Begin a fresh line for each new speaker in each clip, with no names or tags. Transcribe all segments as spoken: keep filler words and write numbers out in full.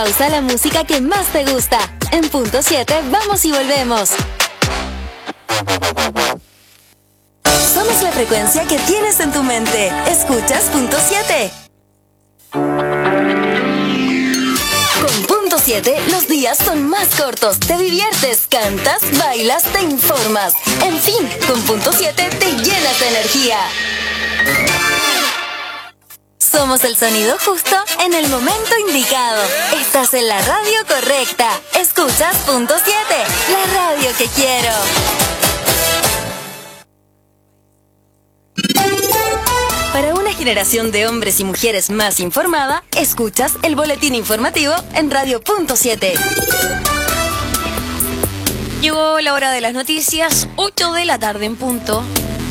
pausa a la música que más te gusta. En punto siete, vamos y volvemos. Somos la frecuencia que tienes en tu mente. Escuchas punto siete. Con punto siete, los días son más cortos. Te diviertes, cantas, bailas, te informas. En fin, con punto siete te llenas de energía. Somos el sonido justo en el momento indicado. Estás en la radio correcta. Escuchas punto siete, la radio que quiero. Para una generación de hombres y mujeres más informada, escuchas el boletín informativo en Radio punto siete.
Llegó la hora de las noticias, ocho de la tarde en punto.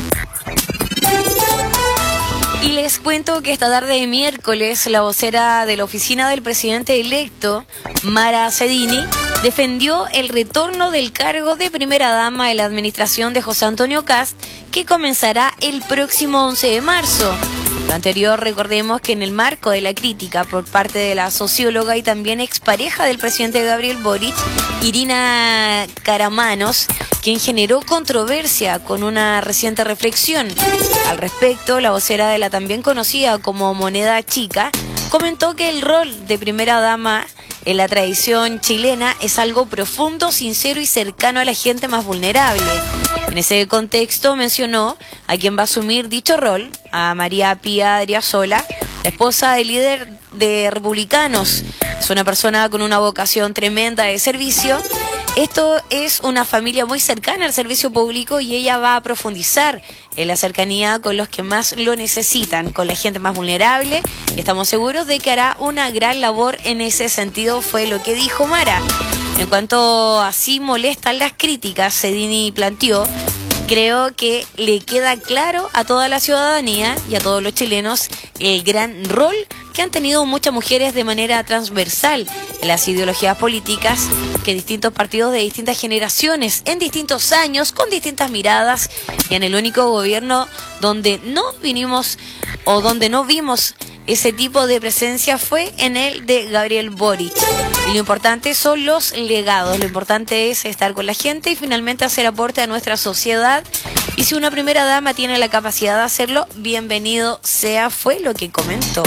Y les cuento que esta tarde de miércoles, la vocera de la oficina del presidente electo, Mara Cedini, defendió el retorno del cargo de primera dama de la administración de José Antonio Kast, que comenzará el próximo once de marzo. Lo anterior, recordemos que en el marco de la crítica por parte de la socióloga y también expareja del presidente Gabriel Boric, Irina Karamanos, quien generó controversia con una reciente reflexión. Al respecto, la vocera de la también conocida como Moneda Chica comentó que el rol de primera dama en la tradición chilena es algo profundo, sincero y cercano a la gente más vulnerable. En ese contexto mencionó a quien va a asumir dicho rol, a María Pía Adriasola, la esposa del líder de Republicanos. Es una persona con una vocación tremenda de servicio. Esto es una familia muy cercana al servicio público y ella va a profundizar en la cercanía con los que más lo necesitan, con la gente más vulnerable. Y estamos seguros de que hará una gran labor en ese sentido, fue lo que dijo Mara. En cuanto a si molestan las críticas, Cedini planteó: creo que le queda claro a toda la ciudadanía y a todos los chilenos el gran rol que han tenido muchas mujeres de manera transversal en las ideologías políticas, que distintos partidos de distintas generaciones, en distintos años, con distintas miradas, y en el único gobierno donde no vinimos o donde no vimos ese tipo de presencia fue en el de Gabriel Boric. Y lo importante son los legados, lo importante es estar con la gente y finalmente hacer aporte a nuestra sociedad. Y si una primera dama tiene la capacidad de hacerlo, bienvenido sea, fue lo que comentó.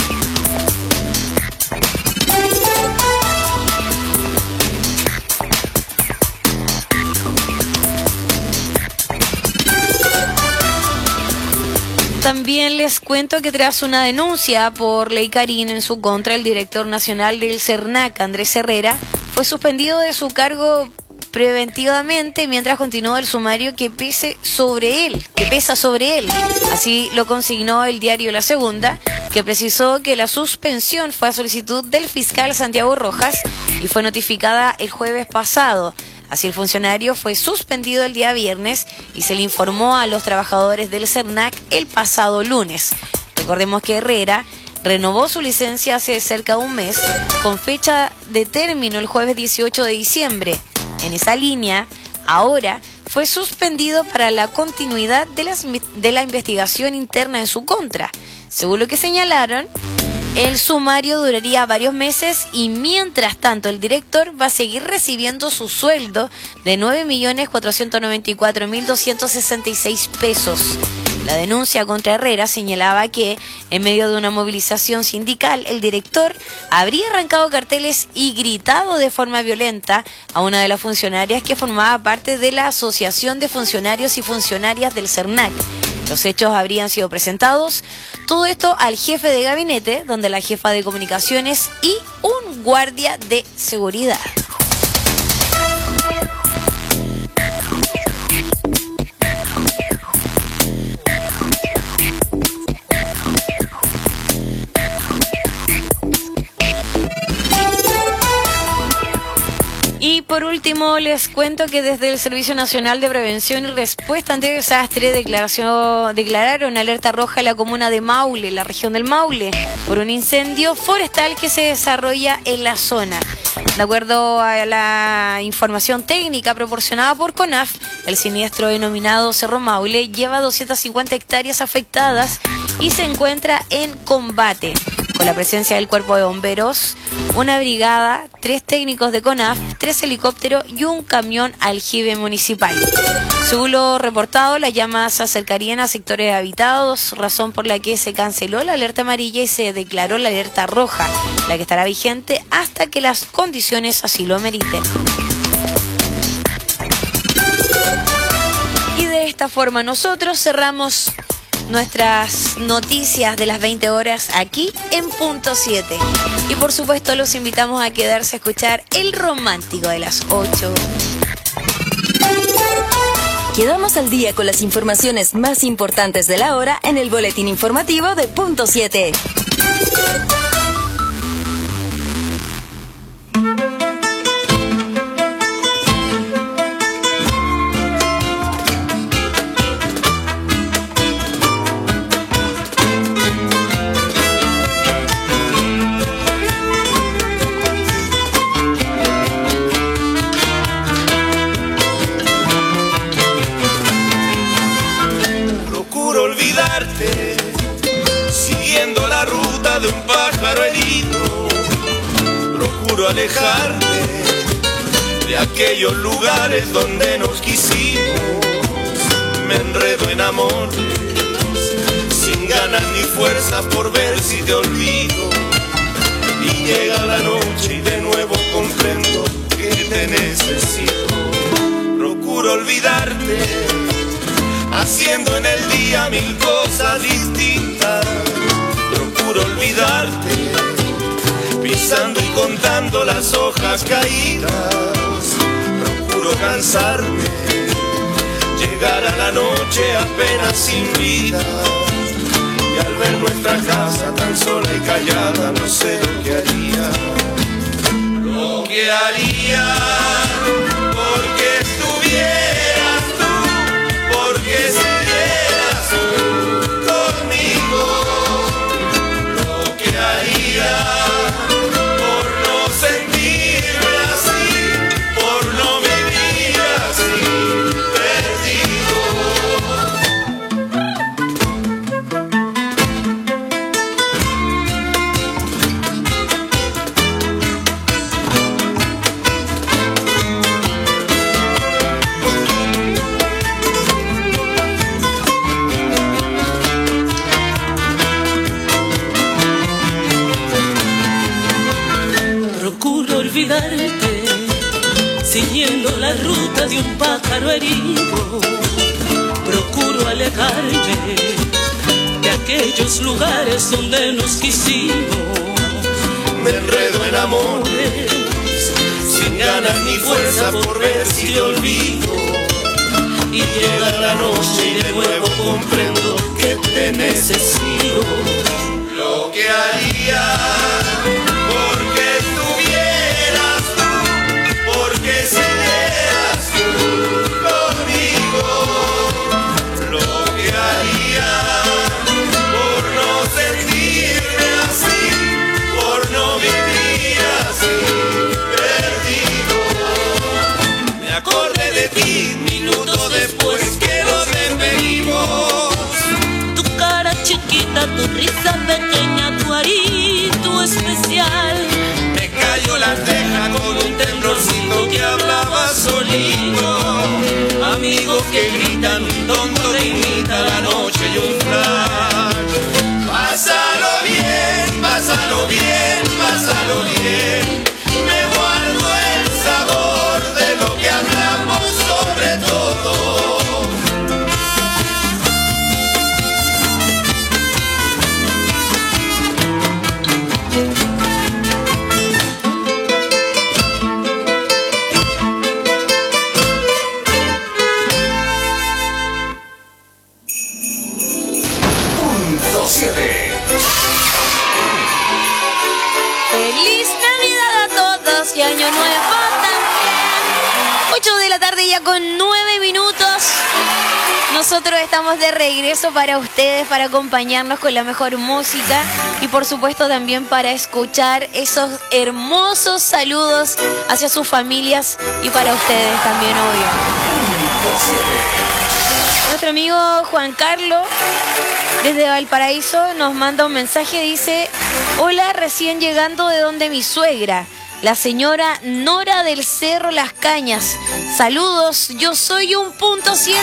También les cuento que tras una denuncia por ley Carín en su contra, el director nacional del CERNAC, Andrés Herrera, fue suspendido de su cargo preventivamente mientras continúa el sumario que pese sobre él, que pesa sobre él. Así lo consignó el diario La Segunda, que precisó que la suspensión fue a solicitud del fiscal Santiago Rojas y fue notificada el jueves pasado. Así el funcionario fue suspendido el día viernes y se le informó a los trabajadores del CERNAC el pasado lunes. Recordemos que Herrera renovó su licencia hace cerca de un mes con fecha de término el jueves dieciocho de diciembre. En esa línea, ahora fue suspendido para la continuidad de, las, de la investigación interna en su contra. Según lo que señalaron, el sumario duraría varios meses y mientras tanto el director va a seguir recibiendo su sueldo de nueve millones cuatrocientos noventa y cuatro mil doscientos sesenta y seis pesos. La denuncia contra Herrera señalaba que en medio de una movilización sindical el director habría arrancado carteles y gritado de forma violenta a una de las funcionarias que formaba parte de la Asociación de Funcionarios y Funcionarias del CERNAC. Los hechos habrían sido presentados, todo esto al jefe de gabinete, donde la jefa de comunicaciones y un guardia de seguridad. Y por último, les cuento que desde el Servicio Nacional de Prevención y Respuesta ante Desastre declaración, declararon alerta roja en la comuna de Maule, la región del Maule, por un incendio forestal que se desarrolla en la zona. De acuerdo a la información técnica proporcionada por CONAF, el siniestro denominado Cerro Maule lleva doscientas cincuenta hectáreas afectadas y se encuentra en combate. con la presencia del Cuerpo de Bomberos, una brigada, tres técnicos de CONAF, tres helicópteros y un camión aljibe municipal. Según lo reportado, las llamas se acercarían a sectores habitados, razón por la que se canceló la alerta amarilla y se declaró la alerta roja, la que estará vigente hasta que las condiciones así lo ameriten. Y de esta forma nosotros cerramos nuestras noticias de las veinte horas aquí en Punto siete. Y por supuesto los invitamos a quedarse a escuchar El Romántico de las ocho.
Quedamos al día con las informaciones más importantes de la hora en el boletín informativo de Punto siete.
Siguiendo la ruta de un pájaro herido, procuro alejarte de aquellos lugares donde nos quisimos. Me enredo en amores sin ganas ni fuerza por ver si te olvido. Y llega la noche y de nuevo comprendo que te necesito. Procuro olvidarte, haciendo en el día mil cosas distintas. Procuro olvidarte, pisando y contando las hojas caídas. Procuro cansarme, llegar a la noche apenas sin vida. Y al ver nuestra casa tan sola y callada, no sé lo que haría. Lo que haría porque estuvieras tú, porque estuvieras tú conmigo. Lo que haría por no sentirme así, por no vivir así, perdido.
Procuro olvidarte, siguiendo la ruta de un pájaro herido. Procuro alejarme de aquellos lugares donde nos quisimos.
Me enredo en amores, sin ganas ni fuerza por ver si te olvido. Y llega la noche y de nuevo comprendo que te necesito. Lo que haría porque estuvieras tú, porque serías tú conmigo. Lo que haría por no sentirme así, por no vivir así, perdido. Me acordé de ti minutos después que nos despedimos.
Tu cara chiquita, tu risa pequeña, tu arito especial.
Me cayó la ceja con un temblorcito que hablaba solito. Amigos que gritan, un tonto que imita la noche y un flash. Pásalo bien, pásalo bien, pásalo bien. Me guardo el sabor de lo que hablamos sobre todo.
¡Feliz Navidad a todos y Año Nuevo también! ocho de la tarde ya con nueve minutos. Nosotros estamos de regreso para ustedes, para acompañarnos con la mejor música y por supuesto también para escuchar esos hermosos saludos hacia sus familias y para ustedes también, obvio. Nuestro amigo Juan Carlos desde Valparaíso nos manda un mensaje, dice: Hola, recién llegando de donde mi suegra, la señora Nora del Cerro Las Cañas. Saludos, yo soy un punto siete.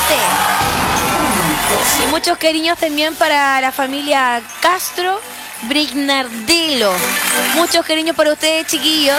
Y muchos cariños también para la familia Castro Brignardelo. Muchos cariños para ustedes, chiquillos.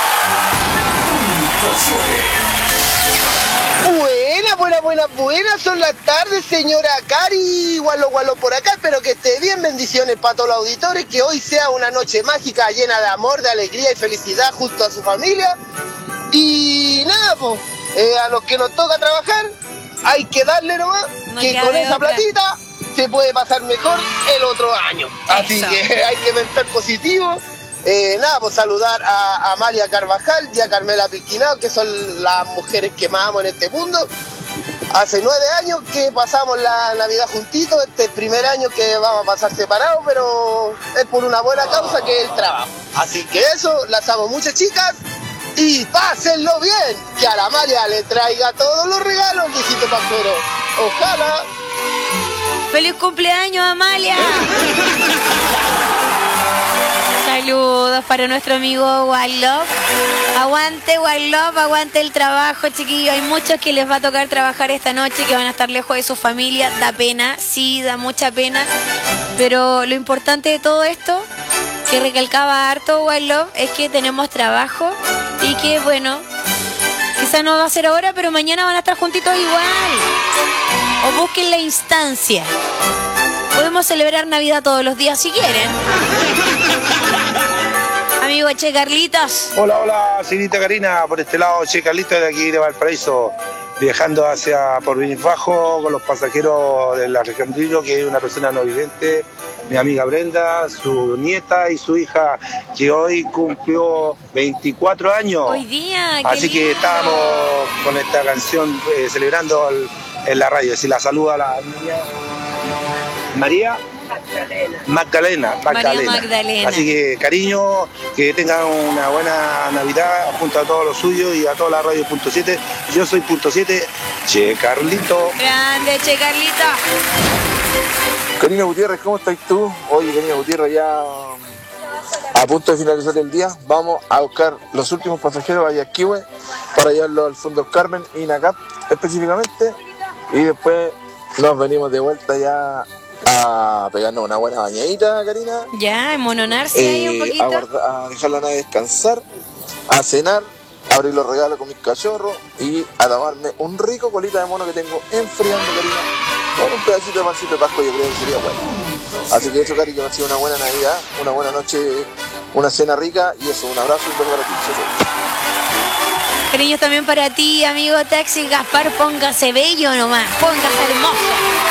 Buena, buena, buena, buena. Son las tardes, señora Cari. Gualo, gualo por acá. Espero que esté bien. Bendiciones para todos los auditores. Que hoy sea una noche mágica, llena de amor, de alegría y felicidad junto a su familia. Y nada, pues, eh, a los que nos toca trabajar, hay que darle nomás,
no
que con esa
otra.
platita se puede pasar mejor el otro año. Así
Eso.
que hay que pensar positivo. Eh, nada, pues saludar a, a Amalia Carvajal y a Carmela Pisquinao, que son las mujeres que más amo en este mundo. Hace nueve años que pasamos la Navidad juntitos, este es el primer año que vamos a pasar separados, pero es por una buena causa que es el trabajo. Así que eso, las amo mucho, chicas, y pásenlo bien, que a la Amalia le traiga todos los regalos, viejito Pascuero. Ojalá.
¡Feliz cumpleaños, Amalia! Saludos para nuestro amigo Wild Love. Aguante Wild Love, aguante el trabajo, chiquillos. Hay muchos que les va a tocar trabajar esta noche, que van a estar lejos de su familia. Da pena, sí, da mucha pena. Pero lo importante de todo esto, que recalcaba harto Wild Love, es que tenemos trabajo y que, bueno, quizá no va a ser ahora, pero mañana van a estar juntitos igual. O busquen la instancia. Podemos celebrar Navidad todos los días si quieren. Amigo Che Carlitos.
Hola, hola, señorita Karina, por este lado, Che Carlitos de aquí de Valparaíso, viajando hacia Porvenir Bajo con los pasajeros de la región Río, que es una persona no vidente, mi amiga Brenda, su nieta y su hija, que hoy cumplió veinticuatro años.
Hoy día, qué
Así que
lindo.
estábamos con esta canción eh, celebrando el- en la radio. Si la saluda a la niña María Magdalena.
María Magdalena.
Así que cariño, que tengan una buena Navidad junto a todos los suyos y a toda la radio punto siete. Yo soy punto siete, Che Carlito.
Grande, Che Carlitos.
Karina Gutiérrez, ¿cómo estás tú? Oye, Karina Gutiérrez, ya a punto de finalizar el día, vamos a buscar los últimos pasajeros a Yasquihue para llevarlos al Fondo Carmen y Nacap específicamente, y después nos venimos de vuelta ya a pegarnos una buena bañadita, Karina,
Ya, emononarse ahí un
eh, a,
poquito.
guardar- a dejar la nave descansar, a cenar, a abrir los regalos con mis cachorros y a tomarme un rico colita de mono que tengo enfriando, Karina, con un pedacito de pancito de Pascua. Yo creo que sería bueno. Así que eso, Cari, que ha sido una buena Navidad, una buena noche, una cena rica, y eso, un abrazo y un beso para ti. Chau, chau.
Cariños también para ti, amigo Taxi Gaspar. Póngase bello nomás, póngase hermoso.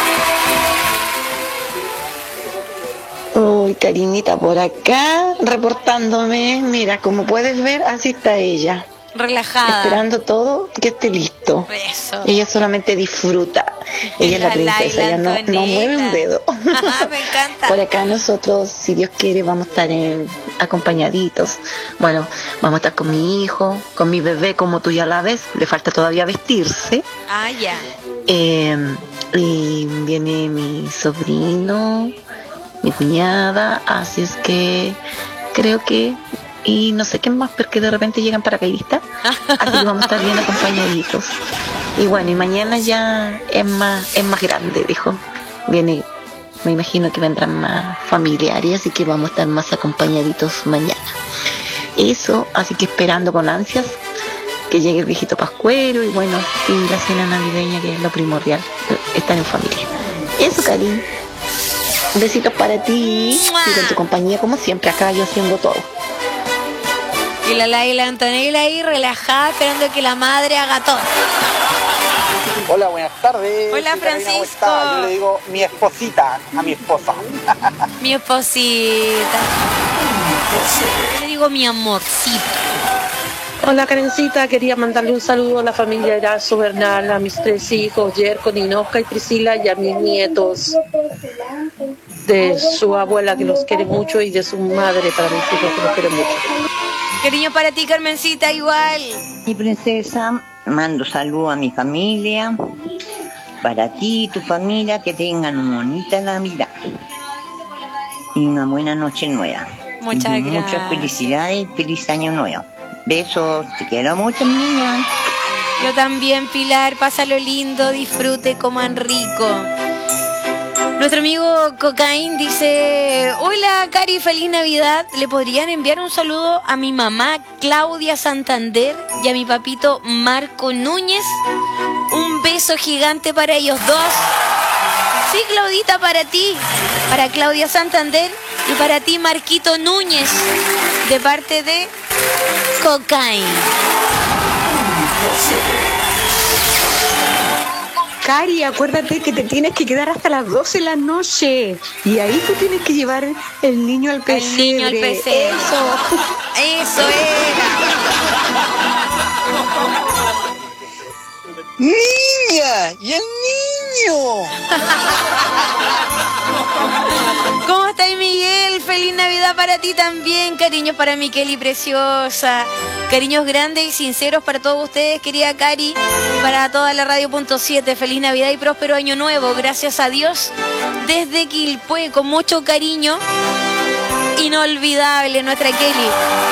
Uy, Karinita, por acá reportándome. Mira, como puedes ver, así está ella,
Relajada.
esperando todo que esté listo.
Eso.
Ella solamente disfruta. Ella es la princesa, ella no, no mueve un dedo.
Ajá, me encanta.
Por acá nosotros, si Dios quiere, vamos a estar en- acompañaditos. Bueno, vamos a estar con mi hijo, con mi bebé, como tú ya la ves. Le falta todavía vestirse.
Ah, ya.
Eh, y viene mi sobrino, mi cuñada, así es que creo que, y no sé qué más, porque de repente llegan paracaidistas, así que vamos a estar bien acompañaditos. Y bueno, y mañana ya es más, es más grande, dijo. Viene, me imagino que vendrán más familiares, así que vamos a estar más acompañaditos mañana. Eso, así que esperando con ansias que llegue el viejito Pascuero y bueno, y la cena navideña, que es lo primordial, estar en familia. Eso, Karin. Besitos para ti y con tu compañía, como siempre, acá yo haciendo todo.
Y la Laila Antonella ahí relajada, esperando que la madre haga todo.
Hola, buenas tardes.
Hola,
Soy Carolina
Francisco.
Huesta. Yo le digo mi esposita a mi esposa.
Mi esposita. Yo le digo mi amorcito.
Hola, Karencita, quería mandarle un saludo a la familia Erazo Bernal, a mis tres hijos, Yerko, Ninoska y Priscila, y a mis nietos, de su abuela que los quiere mucho y de su madre para mis hijos que los quiere mucho.
Cariño para ti, Carmencita, igual.
Mi princesa, mando saludos a mi familia, para ti y tu familia, que tengan una bonita Navidad y una buena noche nueva.
Muchas
y
gracias.
Muchas felicidades y feliz año nuevo. Besos, te quiero mucho, niña.
Yo también, Pilar, pásalo lindo, disfrute, coman rico. Nuestro amigo Cocaín dice: hola Cari, feliz Navidad. ¿Le podrían enviar un saludo a mi mamá Claudia Santander y a mi papito Marco Núñez? Un beso gigante para ellos dos. Sí, Claudita, para ti, para Claudia Santander y para ti, Marquito Núñez, de parte de Cocaín.
Cari, acuérdate que te tienes que quedar hasta las doce de la noche. Y ahí tú tienes que llevar el niño al pesebre.
El niño al pesebre.
Eso.
Eso era.
¡Niña! ¡Y el niño!
¿Cómo estáis, Miguel? Feliz Navidad para ti también. Cariños para Miqueli preciosa. Cariños grandes y sinceros para todos ustedes, querida Cari. Para toda la radio punto siete. Feliz Navidad y próspero año nuevo. Gracias a Dios. Desde Quilpué, con mucho cariño. Inolvidable nuestra Kelly.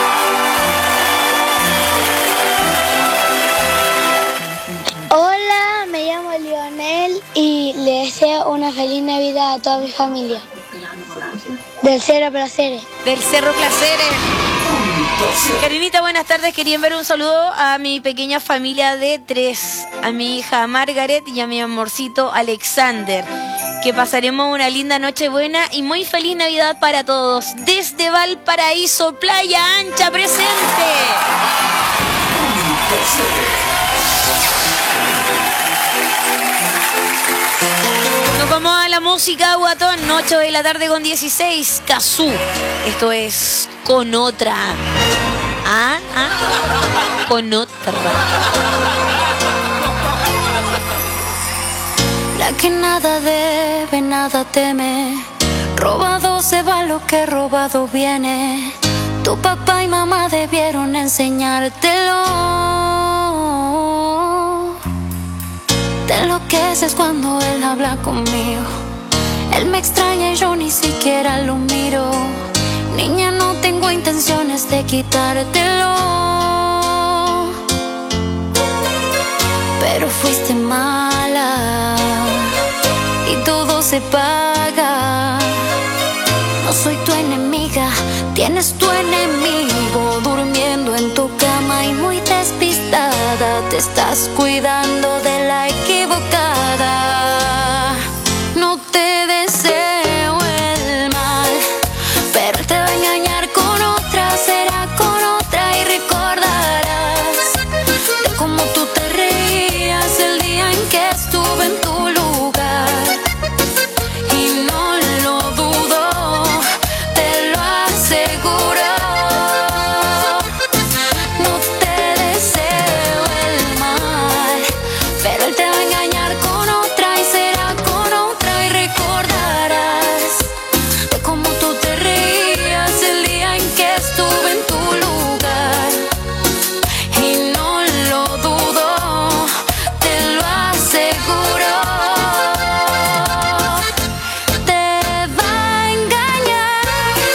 Hola, me llamo Lionel y le deseo una feliz Navidad a toda mi familia. Del Cerro Placeres.
Del Cerro Placeres. Karinita, buenas tardes. Quería enviar un saludo a mi pequeña familia de tres, a mi hija Margaret y a mi amorcito Alexander. Que pasaremos una linda noche buena y muy feliz Navidad para todos. Desde Valparaíso, Playa Ancha, presente. Nos vamos a la música, guatón. ocho de la tarde con dieciséis. Cazú. Esto es Con Otra. Ah, ah. Con Otra.
La que nada debe, nada teme. Robado se va lo que robado viene. Tu papá y mamá debieron enseñártelo. Te enloqueces cuando él habla conmigo. Él me extraña y yo ni siquiera lo miro. Niña, no tengo intenciones de quitártelo, pero fuiste mala y todo se paga. No soy tu enemiga, tienes tu enemigo durmiendo en tu cama y muy despistada. Te estás cuidando de la equivocada. No te deseo el mal, pero él te va a engañar con otra, será con otra y recordarás de cómo tú te reías el día en que estuve en tu lugar. Y no lo dudo, te lo aseguro. No te deseo el mal, pero él te va a engañar con otra y será con otra y recordarás de cómo tú te reías el día en que estuve en tu lugar. Y no lo dudo, te lo aseguro. Te va a engañar.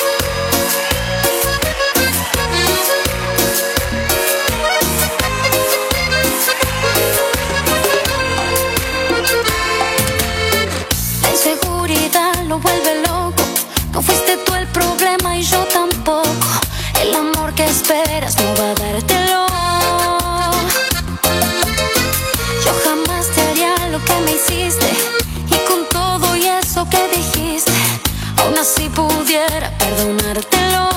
La inseguridad lo vuelve loco. No fuiste tú el problema y yo tampoco. El amor que esperas no va a dártelo. Yo jamás te haría lo que me hiciste. Y con todo y eso que dijiste, aún así pudiera perdonártelo.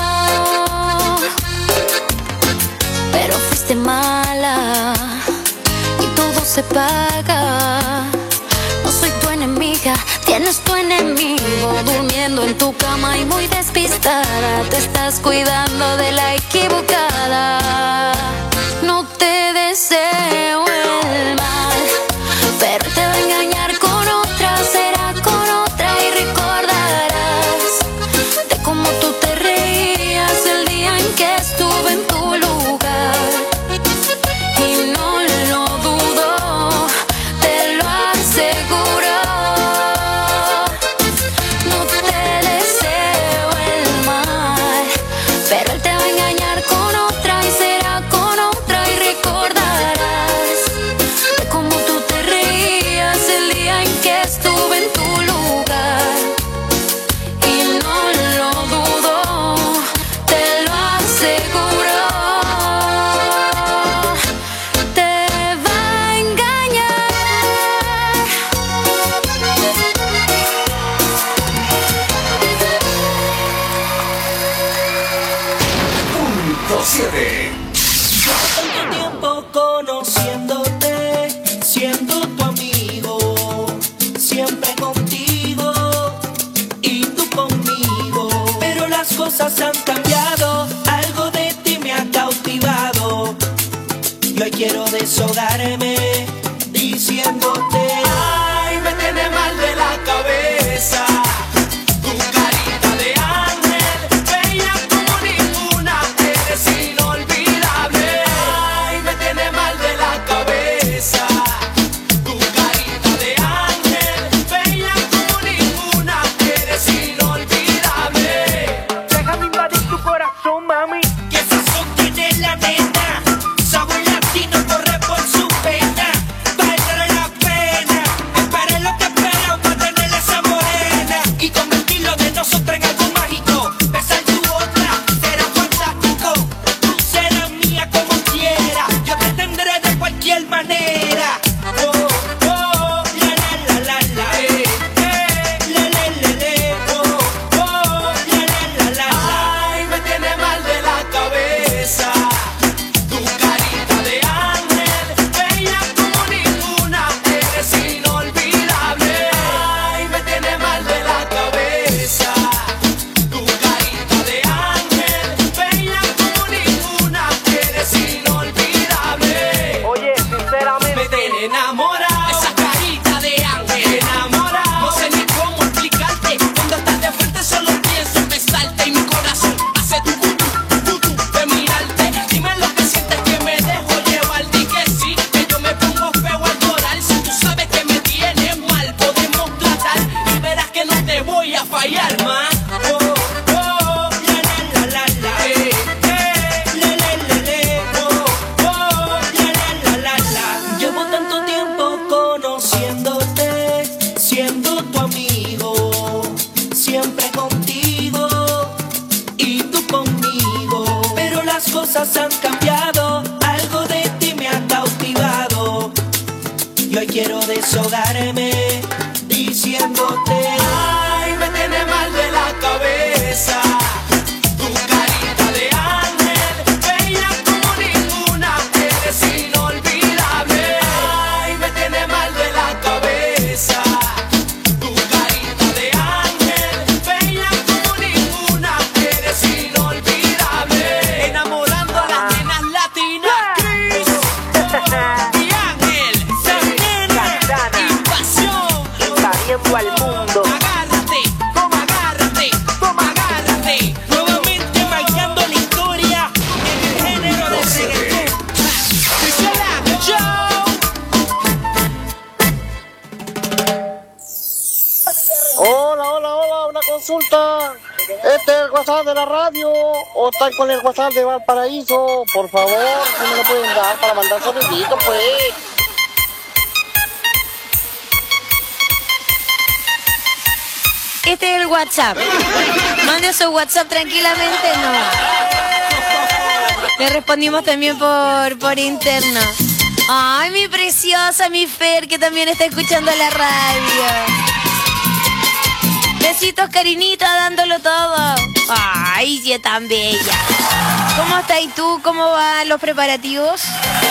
Pero fuiste mala y todo se paga. No soy tu enemiga, tienes tu enemigo durmiendo en tu cama y muy despistada. Te estás cuidando de la equivocada. No te deseo el mal, pero te va a engañar con otra, será con otra y recordarás de cómo tú te reías el día en que estuve en tu lugar. Y no lo dudo, te lo aseguro. No te deseo el mal,
deshogarme diciéndote, ay, me tiene mal de la cabeza. Tu carita de ángel, bella como ninguna, eres inolvidable. Ay, me tiene mal de la cabeza. Tu carita de ángel, bella como ninguna, eres inolvidable. Déjame invadir tu corazón, mami. Que sazón tiene la nena, sabor latino corre por su pena. Valdrá la pena, espere lo que espera para tener esa morena y convertirlo de nosotros en algo mágico. Besar tu otra será fantástico. Tú serás mía como quiera, yo te tendré de cualquier manera. Oh, oh, la la la la la, eh, eh, le le le le, oh, oh, la la la la la. Ay, me tiene mal de la cabeza. Tu carita de ángel, bella como ninguna, eres inolvidable. Ay, me tiene mal de la cabeza. Tu carita de ángel, bella como ninguna, eres inolvidable. Oye, sinceramente me tiene enamorado. Esa carita de ángel, enamorado. No sé ni cómo explicarte. Cuando estás de frente solo pienso en besarte y mi corazón hace tu cutu, cutu de mirarte. Dime lo que sientes, que me dejo llevar. Di que sí, que yo me pongo feo al llorar. Si tú sabes que me tienes mal, podemos tratar y verás que no te voy a fallar más. Oh, oh, la la la la la, eh, eh, le le le le, oh, oh, la la la la la. Llevo tanto tiempo conociéndote, siendo tu amigo, siempre contigo y tú conmigo. Pero las cosas han cambiado, algo de ti me ha cautivado. Y hoy quiero deshogarme diciéndote, ay, me tiene mal de la cabeza. Tu carita de ángel, bella como ninguna, eres inolvidable. Ay, me tiene mal de la cabeza. Tu carita de ángel, bella como ninguna, eres inolvidable. Enamorando a las nenas latinas. Chris, oh, y Ángel, Santana, invasión. Invadiendo al mundo. Agárrate, toma, agárrate, toma, agárrate. Nuevamente marcando la historia en el género de reggaetón. Priscila, Joe.
Hola, hola, hola, una consulta. ¿Este es el WhatsApp de la radio o está con el WhatsApp de Valparaíso? Por favor, si me lo pueden dar para mandar saluditos, pues.
Este es el WhatsApp. Mande su WhatsApp tranquilamente, no. Le respondimos también por, por interno. Ay, mi preciosa, mi Fer, que también está escuchando la radio. Besitos, Karinita, dándolo todo. Ay, sí, es tan bella. ¿Cómo estás y tú? ¿Cómo van los preparativos?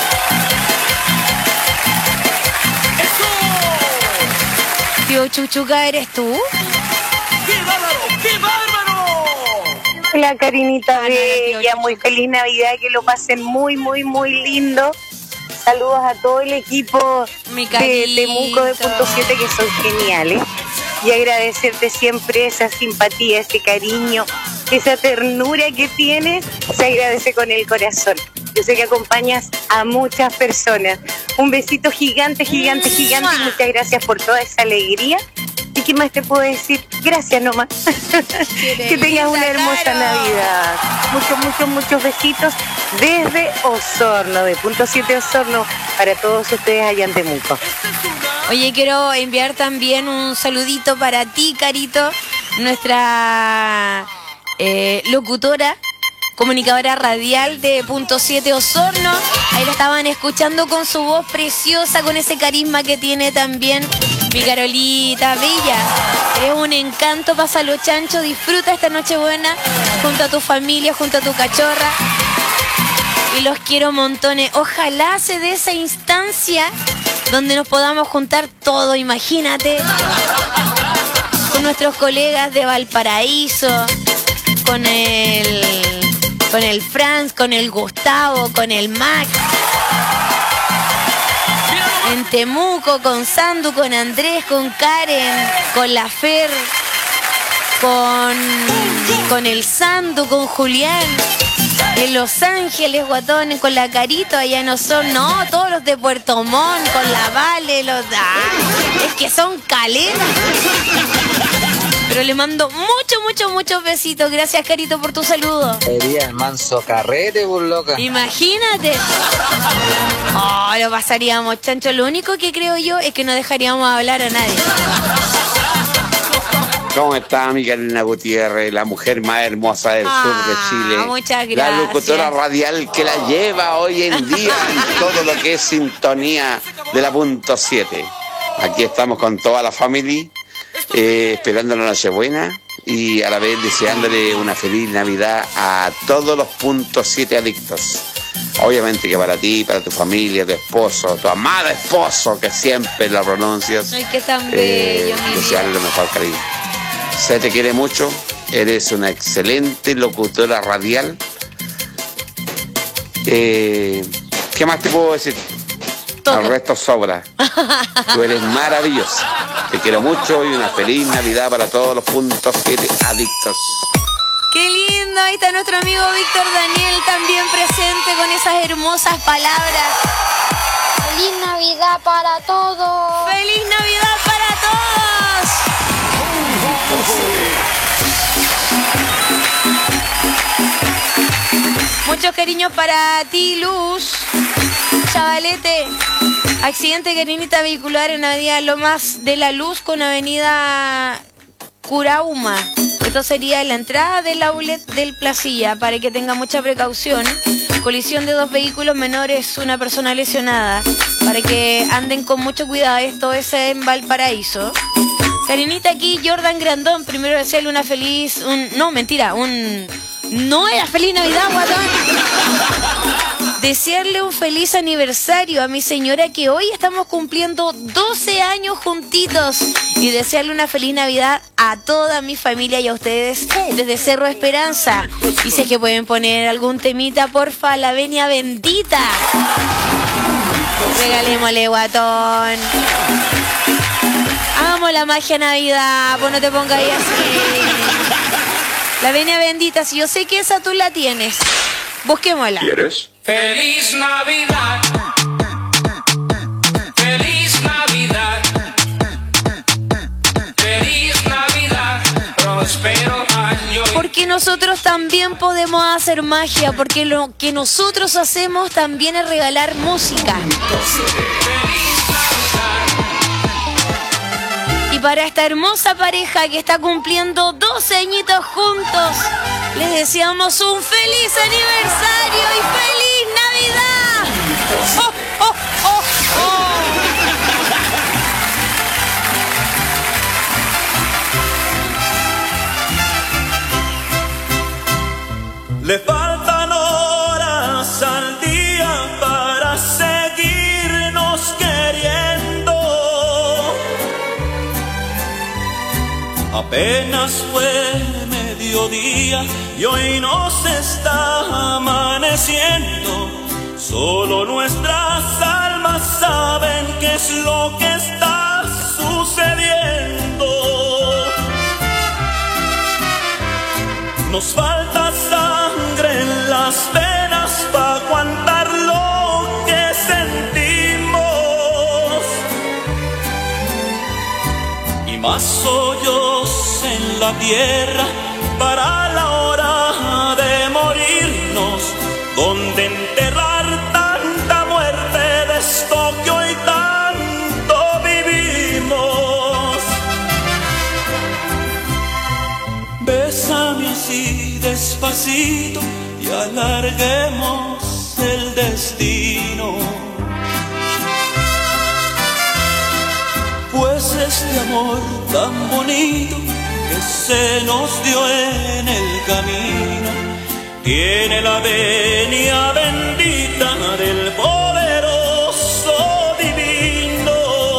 Tío Chuchuca, ¿eres tú?
¡Qué bárbaro! ¡Qué bárbaro!
Hola, Karinita bella, muy feliz Navidad, que lo pasen muy, muy, muy lindo. Saludos a todo el equipo de Temuco de Punto siete, que son geniales. Y agradecerte siempre esa simpatía, ese cariño, esa ternura que tienes, se agradece con el corazón. Yo sé que acompañas a muchas personas. Un besito gigante, gigante, gigante, y muchas gracias por toda esa alegría. ¿Y qué más te puedo decir? Gracias nomás. Que tengas una hermosa Navidad. Muchos, muchos, muchos besitos desde Osorno, de Punto siete Osorno, para todos ustedes allá en Temuco.
Oye, quiero enviar también un saludito para ti, Carito, nuestra eh, locutora, comunicadora radial de Punto siete Osorno. Ahí la estaban escuchando con su voz preciosa, con ese carisma que tiene también mi Carolita bella. Es un encanto, pásalo chancho, disfruta esta Nochebuena junto a tu familia, junto a tu cachorra. Y los quiero montones. Ojalá se dé esa instancia donde nos podamos juntar todos, imagínate, con nuestros colegas de Valparaíso, con el, con el Franz, con el Gustavo, con el Max. Temuco, con Sandu, con Andrés, con Karen, con la Fer, con, con el Sandu, con Julián. En Los Ángeles, guatón, con la Carito, allá no son, no, todos los de Puerto Montt, con la Vale, los... Ah, es que son caletas. Pero le mando muchos, muchos, muchos besitos. Gracias, Carito, por tu saludo.
Sería el manso carrete, por loca.
Imagínate. Oh, lo pasaríamos, chancho. Lo único que creo yo es que no dejaríamos hablar a nadie.
¿Cómo está mi Karina Gutiérrez, la mujer más hermosa del
ah,
sur de Chile?
Muchas gracias.
La locutora radial que la lleva hoy en día en todo lo que es sintonía de la punto siete. Aquí estamos con toda la familia, eh, esperando la Nochebuena y a la vez deseándole una feliz Navidad a todos los punto siete adictos. Obviamente que para ti, para tu familia, tu esposo, tu amado esposo, que siempre lo pronuncias.
Ay, qué tan
eh,
bello, mi
desearle lo mejor, cariño. Se te quiere mucho, eres una excelente locutora radial. Eh, ¿Qué más te puedo decir? Todo. Al resto sobra. Tú eres maravillosa. Te quiero mucho y una feliz Navidad para todos los puntos siete adictos.
¡Qué lindo! Ahí está nuestro amigo Víctor Daniel también presente con esas hermosas palabras.
¡Feliz Navidad para todos!
¡Feliz Navidad para todos! Muchos cariños para ti, Luz. Chavalete. Accidente Karinita vehicular en Avenida Lomas de la Luz con Avenida Curauma. Esto sería la entrada del outlet del Placilla, para que tenga mucha precaución. Colisión de dos vehículos menores, una persona lesionada, para que anden con mucho cuidado. Esto es en Valparaíso. Karinita, aquí Jordan Grandón. Primero desearle una feliz... Un, no, mentira, un... No era feliz Navidad, guatón. Desearle un feliz aniversario a mi señora, que hoy estamos cumpliendo doce años juntitos. Y desearle una feliz Navidad a toda mi familia y a ustedes desde Cerro Esperanza. Y si es que pueden poner algún temita, porfa, la venia bendita. Regalémosle, guatón. Amo la magia Navidad, pues no te pongas ahí así. La venia bendita, si yo sé que esa tú la tienes, busquémosla.
¿Quieres? Feliz Navidad. Feliz Navidad. Feliz Navidad. Próspero año.
Porque nosotros también podemos hacer magia, porque lo que nosotros hacemos también es regalar música. Y para esta hermosa pareja que está cumpliendo doce añitos juntos, les deseamos un feliz aniversario y feliz Navidad. ¡Oh, oh, oh,
oh! Le faltan horas al día para seguirnos queriendo. Apenas fue mediodía y hoy nos está amaneciendo. Solo nuestras almas saben qué es lo que está sucediendo. Nos falta sangre en las venas para aguantar lo que sentimos. Y más hoyos en la tierra para la hora de morirnos, donde enterrar tanta muerte de esto que hoy tanto vivimos. Bésame así despacito y alarguemos el destino, pues este amor tan bonito que se nos dio en el camino tiene la venia bendita del poderoso divino.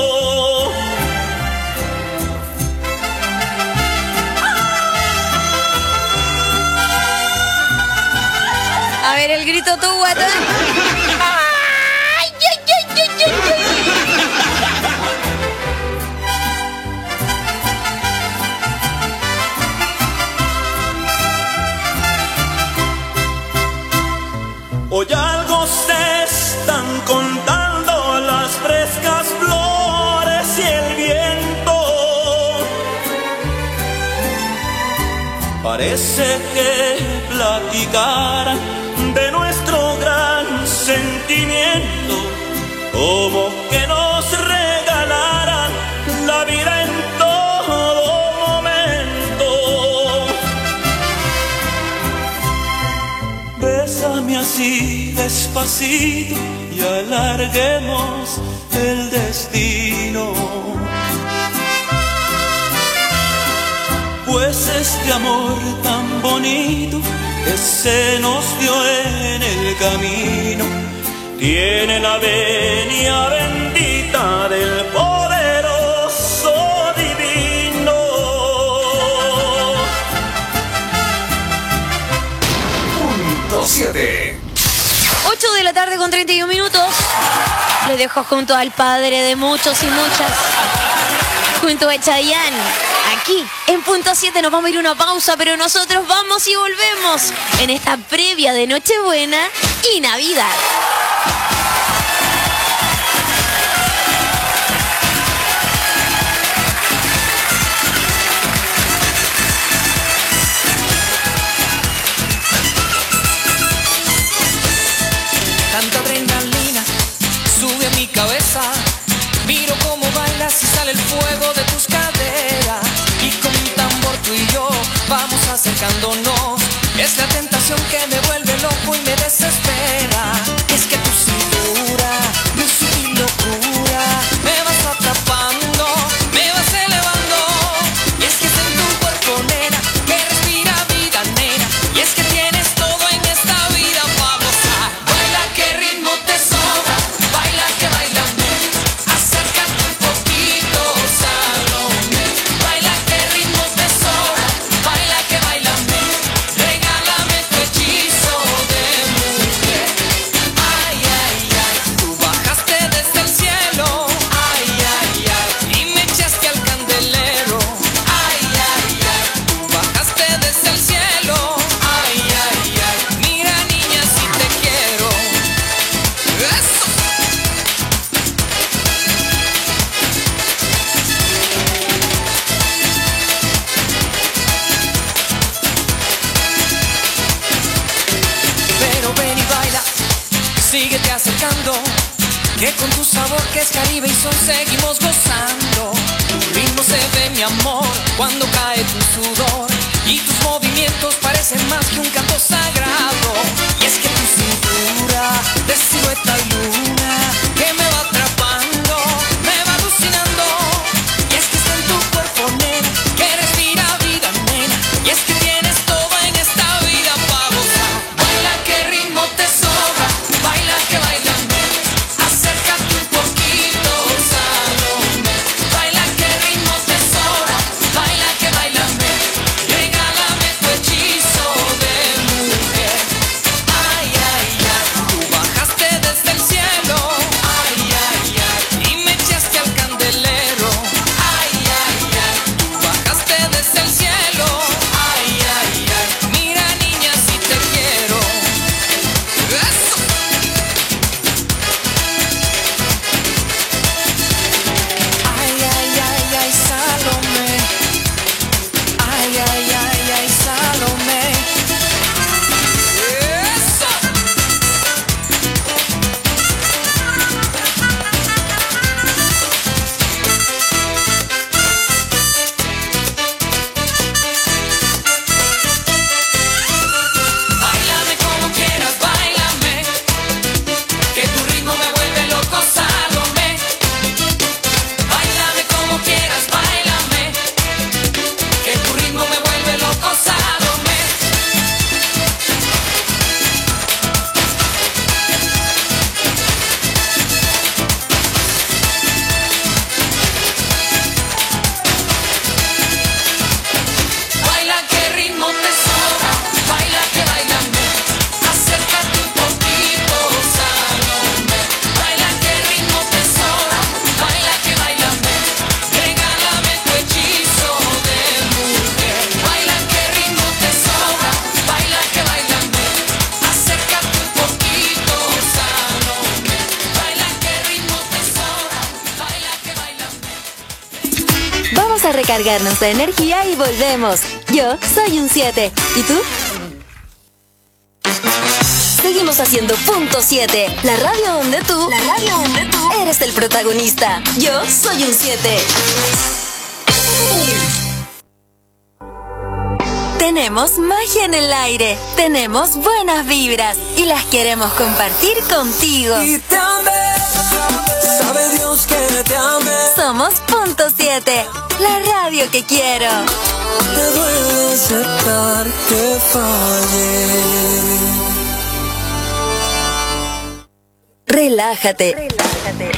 A ver el grito tú, guatón. ¡Ay, ay, ay, ay, ay!
Quise que platicaran de nuestro gran sentimiento, como que nos regalaran la vida en todo momento. Bésame así despacito y alarguemos el destino, pues este amor tan bonito que se nos dio en el camino tiene la venia bendita del poderoso divino.
Punto siete.
ocho de la tarde con treinta y un minutos. Le dejo junto al padre de muchos y muchas, junto a Chayanne. Aquí, en Punto siete, nos vamos a ir a una pausa, pero nosotros vamos y volvemos en esta previa de Nochebuena y Navidad.
Tanta adrenalina sube a mi cabeza, miro cómo bailas y sale el fuego de tus caderas, y con un tambor tú y yo vamos acercándonos. Es la tentación que me vuelve loco y me desespera. Es que tu cintura, mi sutil locura, me vas atrapando, me vas elevando. Y es que es en tu cuerpo, nena, que respira vida, nena. Y es que tienes todo en esta vida para gozar. Baila, que ritmo te sobra, baila, que bailame. Acércate un poquito, Salomé. Baila, que ritmo te sobra, baila, que bailame. Regálame tu hechizo de mujer. Ay, ay, ay, tú bajaste desde el cielo. Ay, ay, ay, y me echaste al candelero. Ay, ay, ay, tú bajaste desde el cielo. Ay, ay, ay, mira niña si te quiero. Eso. Pero ven y baila, síguete acercando, que con tu sabor que es Caribe y son seguimos gozando. Tu ritmo se ve, mi amor, cuando cae tu sudor, y tus movimientos parecen más que un canto sagrado. Y es que tu cintura de silueta y luna, que me va atrapando, me va alucinando. Y es que está en tu cuerpo, nena, que respira vida, nena. Y es que tienes todo en esta vida para gozar. Baila, que ritmo te sobra, baila, que bailame. Acércate un poquito, Salomé. Baila, que ritmo te sobra, baila, que bailame. Regálame tu hechizo de mujer. Ay, ay, ay, tú bajaste desde el cielo. Ay, ay, ay, y me echaste al candelero. Ay, ay, ay, tú bajaste desde el cielo. Ay, ay, ay, mira niña si te quiero. Eso. Ay, ay, ay, ay, Salomé. Ay, ay, ay, ay, Salomé. Eso. Báilame como quieras, báilame, que tu ritmo me vuelve loco, Salomé. Báilame como quieras, báilame, que tu ritmo me vuelve loco, Salomé. Baila, que ritmo te sobra, baila, que bailame. Acércate un poquito, Salomé. Baila, que ritmo te sobra, baila, que bailame. Regálame tu hechizo de mujer. Baila, que ritmo te sobra, baila, que bailame. Acércate un poquito, Salomé. Baila, que ritmo te sobra, baila, que bailame.
Vamos a recargarnos de energía y volvemos. Yo soy un siete. ¿Y tú? Seguimos haciendo punto siete, la radio donde tú, la radio donde tú eres el protagonista. Yo soy un siete. Tenemos magia en el aire, tenemos buenas vibras y las queremos compartir contigo.
Y te amé, sabe Dios que te amé.
Somos punto siete, la radio que quiero.
Te duele aceptar que fallé.
Relájate. Relájate.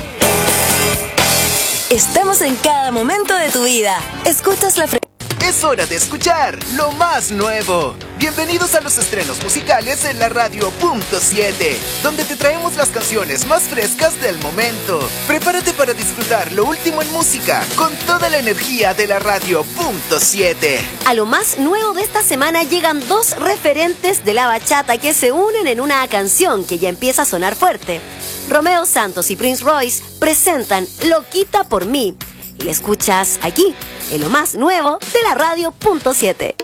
Estamos en cada momento de tu vida. Escuchas la frecuencia.
Es hora de escuchar lo más nuevo. Bienvenidos a los estrenos musicales en la radio punto siete, donde te traemos las canciones más frescas del momento. Prepárate para disfrutar lo último en música con toda la energía de la radio punto siete.
A lo más nuevo de esta semana llegan dos referentes de la bachata que se unen en una canción que ya empieza a sonar fuerte. Romeo Santos y Prince Royce presentan Loquita por mí. Y la escuchas aquí, en lo más nuevo de la radio punto siete.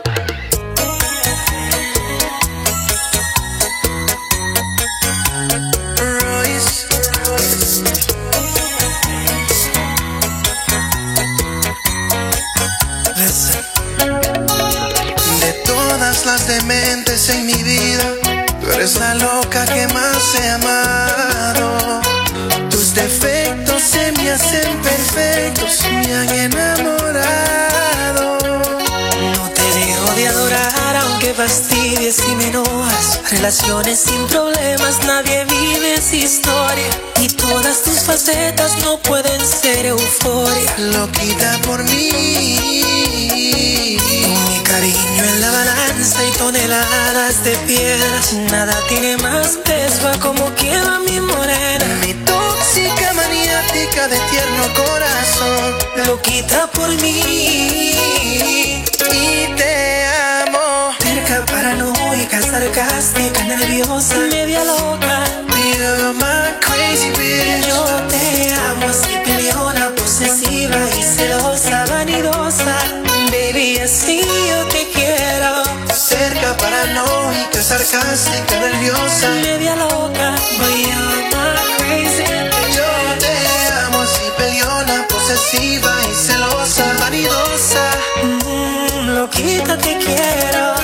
De todas las dementes en mi vida, tú eres la loca que más he amado. Tus defectos se me hacen perfectos, me han enamorado.
No te dejo de adorar aunque fastidies y me enojas. Relaciones sin problemas, nadie vive esa historia. Y todas tus facetas no pueden ser euforia.
Loquita por mí,
con mi cariño en la balanza y toneladas de piedras, nada tiene más peso a como quiera mi morena.
Mi tóxica maniática de tierno corazón,
loquita por mí.
Y te amo.
Terca, paranoica, sarcástica, nerviosa, media loca.
You're my crazy bitch.
Yo te amo así, peleona, posesiva y celosa, vanidosa. Baby, así yo te quiero.
Cerca, paranoica, sarcástica, nerviosa,
media loca. But you're my crazy bitch.
Yo te amo así, peleona, posesiva y celosa, vanidosa.
Mm, loquita te quiero.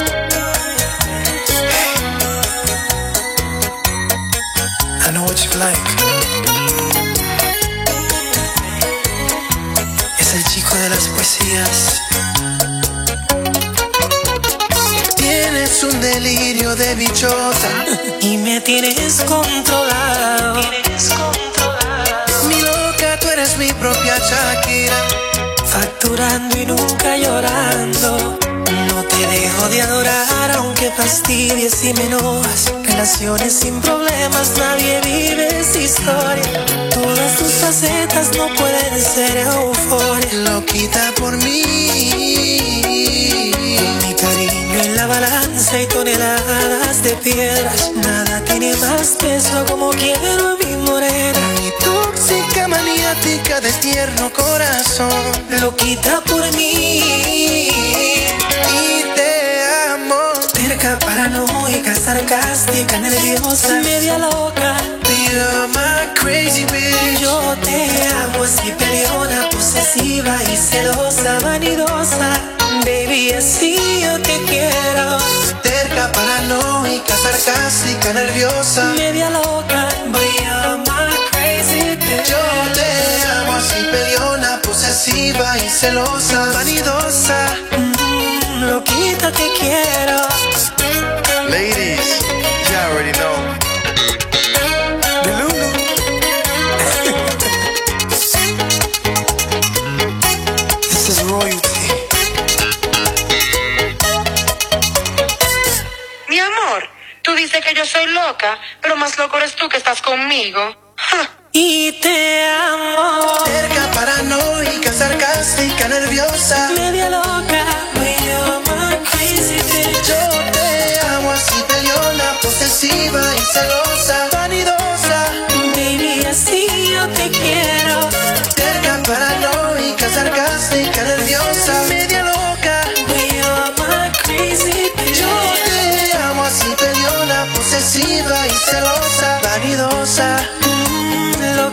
I know what you like.
Es el chico de las poesías.
Tienes un delirio de bichota
y me tienes controlado. Tienes controlado.
Mi loca, tú eres mi propia Shakira.
Facturando y nunca llorando. No te dejo de adorar aunque fastidies y me enojas. Relaciones sin problemas, nadie vive esa historia. Todas tus facetas no pueden ser euforia.
Loquita por mí,
con mi cariño en la balanza y toneladas de piedras, nada tiene más peso como quiero a mi morena.
Mi tóxica maniática de tierno corazón,
loquita por mí.
Y te amo.
Terca, paranoica, sarcástica, nerviosa, media loca.
You're my crazy bitch.
Yo te amo así, peleona, posesiva y celosa, vanidosa. Baby, así yo te quiero.
Terca, paranoica, sarcástica, nerviosa,
media loca. But you're my crazy bitch.
Yo te amo así, peleona, posesiva y celosa, vanidosa.
Mm, loquita te quiero.
Ladies, you already know. The Lulu. This is royalty.
Mi amor, tú dices que yo soy loca, pero más loco eres tú que estás conmigo. ¡Ja!
Y te amo.
Cerca, paranoica, sarcástica, nerviosa,
media loca. You're my crazy bitch.
Yo te amo así, peleona, posesiva y celosa, vanidosa.
Baby, así yo te quiero.
Cerca, paranoica, sarcástica, nerviosa, media loca.
You're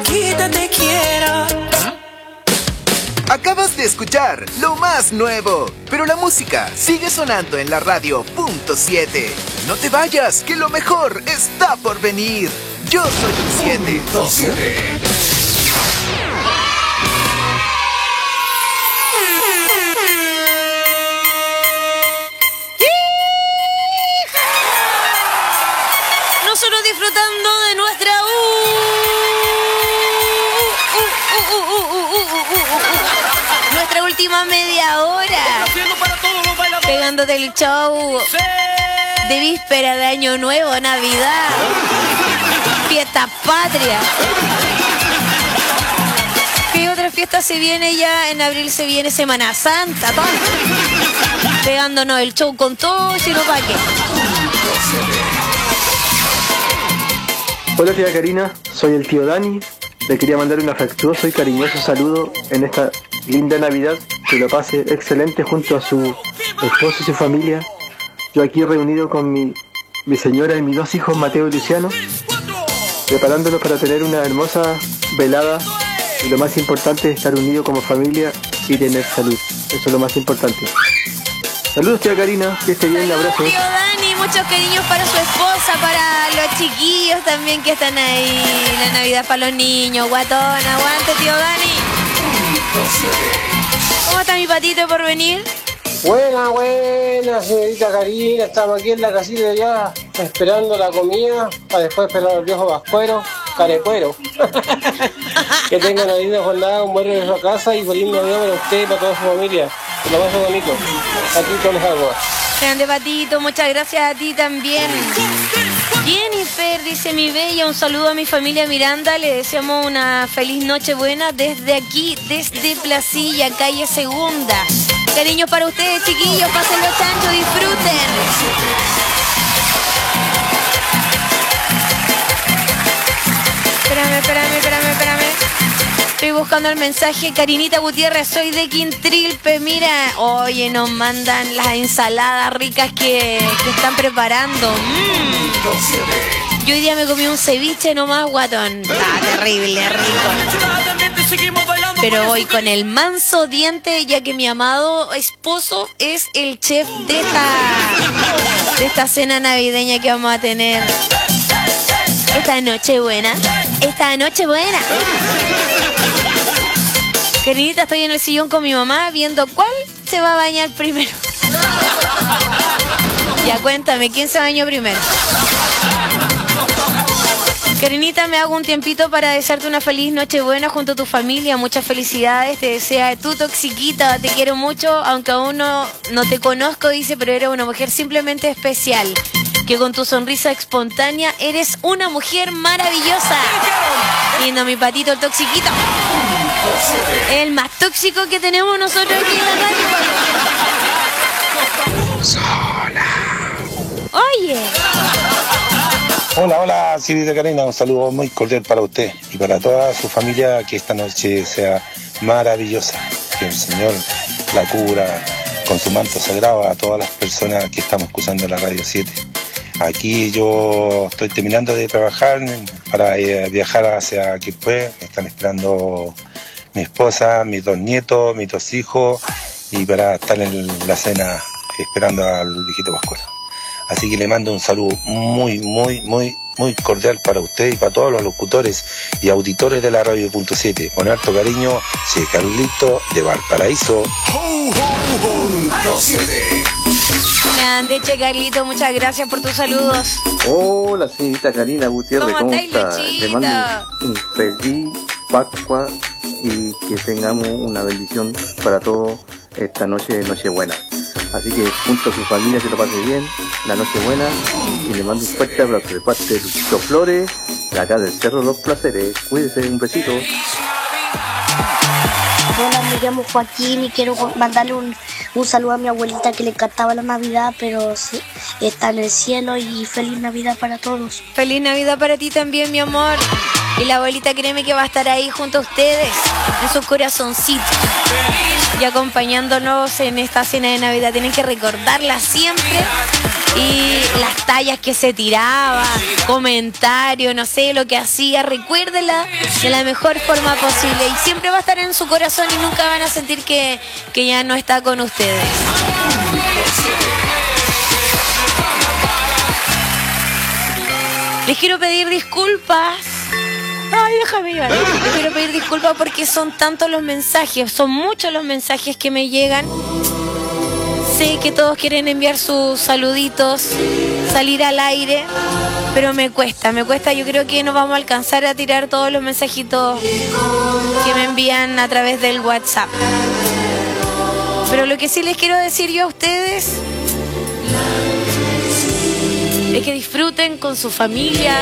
loquita te quiera.
Acabas de escuchar lo más nuevo, pero la música sigue sonando en la radio punto siete. No te vayas, que lo mejor está por venir. Yo soy el siete.
Punto siete.
Nosotros disfrutando de nuestra uh, uh, uh, uh, uh, uh, uh, uh, uh, nuestra última media hora, pegándote el show de víspera de Año Nuevo, Navidad, fiesta patria. ¿Qué otra fiesta se viene ya? En abril se viene Semana Santa, todo. Pegándonos el show con todo, si no pa' qué.
Hola tía Karina, soy el tío Dani. Le quería mandar un afectuoso y cariñoso saludo en esta linda Navidad. Que lo pase excelente junto a su esposo y su familia. Yo aquí reunido con mi, mi señora y mis dos hijos, Mateo y Luciano, preparándonos para tener una hermosa velada. Y lo más importante es estar unidos como familia y tener salud. Eso es lo más importante. Saludos tía Karina, que esté bien, un abrazo.
Tío Dani, muchos cariños para su esposa, para los chiquillos también que están ahí. La Navidad para los niños, guatón, aguante tío Dani. ¿Cómo está mi patito por venir?
Buena, buena, señorita Karina, estamos aquí en la casita ya, esperando la comida, para después esperar al viejo vascuero, carecuero. Que tengan una linda jornada, un buen regreso a casa y feliz Navidad para usted y para toda su familia. Lo más bonito, aquí con las aguas.
Grande patito, muchas gracias a ti también. Jennifer dice: mi bella, un saludo a mi familia Miranda, le deseamos una feliz noche buena desde aquí, desde Placilla, calle Segunda. Cariños para ustedes, chiquillos, pásenlo chancho, disfruten. Espérame, espérame, espérame, espérame. Estoy buscando el mensaje. Karinita Gutiérrez, soy de Quintrilpe. Mira, oye, nos mandan las ensaladas ricas que, que están preparando. Mm. Yo hoy día me comí un ceviche nomás, guatón. Está terrible, rico. Pero voy con el manso diente, ya que mi amado esposo es el chef de esta, de esta cena navideña que vamos a tener esta noche buena. Esta noche buena. Queridita, estoy en el sillón con mi mamá viendo cuál se va a bañar primero. Ya cuéntame, ¿quién se bañó primero? Karinita, me hago un tiempito para desearte una feliz Nochebuena junto a tu familia. Muchas felicidades. Te desea tu toxiquita. Te quiero mucho, aunque aún no, no te conozco, dice, pero eres una mujer simplemente especial. Que con tu sonrisa espontánea eres una mujer maravillosa. Lindo, mi patito, el toxiquito. El más tóxico que tenemos nosotros aquí en la radio. Oye.
Hola, hola, señorita Karina, un saludo muy cordial para usted y para toda su familia, que esta noche sea maravillosa, que el Señor la cubra con su manto sagrado a todas las personas que estamos escuchando la Radio siete. Aquí yo estoy terminando de trabajar para eh, viajar hacia Quilpué. Me están esperando mi esposa, mis dos nietos, mis dos hijos, y para estar en la cena esperando al viejito Pascual. Así que le mando un saludo muy, muy, muy, muy cordial para usted y para todos los locutores y auditores de la Radio punto siete. Con harto cariño, Che Carlito de Valparaíso.
Grande, Che Carlito, muchas gracias por tus saludos.
Hola, señorita Karina Gutiérrez, ¿cómo, ¿cómo está?
Luchita?
Le mando un feliz Pascua y que tengamos una bendición para todos esta noche de Nochebuena. Así que junto a su familia que lo pase bien, la noche buena, y le mando un fuerte abrazo de parte de Luchito Flores, de acá del Cerro Los Placeres. Cuídese, un besito.
Hola, me llamo Joaquín y quiero mandarle un, un saludo a mi abuelita que le encantaba la Navidad, pero sí, está en el cielo, y feliz Navidad para todos.
Feliz Navidad para ti también, mi amor. Y la abuelita, créeme que va a estar ahí junto a ustedes, en sus corazoncitos, y acompañándonos en esta cena de Navidad. Tienen que recordarla siempre y las tallas que se tiraba, comentarios, no sé, lo que hacía, recuérdela de la mejor forma posible y siempre va a estar en su corazón y nunca van a sentir que, que ya no está con ustedes. Les quiero pedir disculpas. Ay, déjame llevar. Les quiero pedir disculpas porque son tantos los mensajes, son muchos los mensajes que me llegan. Sé que todos quieren enviar sus saluditos, salir al aire, pero me cuesta, me cuesta. Yo creo que no vamos a alcanzar a tirar todos los mensajitos que me envían a través del WhatsApp. Pero lo que sí les quiero decir yo a ustedes es que disfruten con su familia.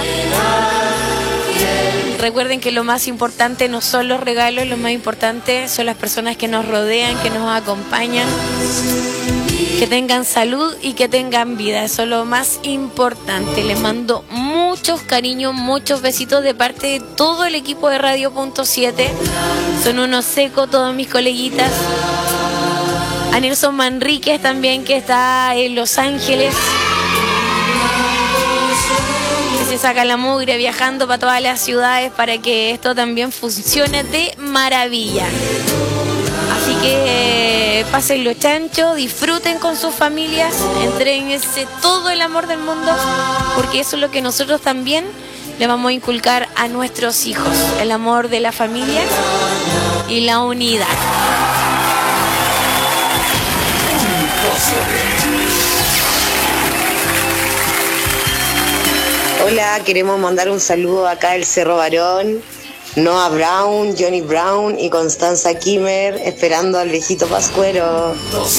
Recuerden que lo más importante no son los regalos, lo más importante son las personas que nos rodean, que nos acompañan. Que tengan salud y que tengan vida, eso es lo más importante. Les mando muchos cariños, muchos besitos de parte de todo el equipo de Radio Punto siete. Son unos secos todos mis coleguitas. A Nelson Manríquez también, que está en Los Ángeles, que se saca la mugre viajando para todas las ciudades para que esto también funcione de maravilla. Así que pásenlo chancho, disfruten con sus familias, entréguense todo el amor del mundo, porque eso es lo que nosotros también le vamos a inculcar a nuestros hijos, el amor de la familia y la unidad.
Hola, queremos mandar un saludo acá del Cerro Barón. Noah Brown, Johnny Brown y Constanza Kimmer esperando al viejito Pascuero.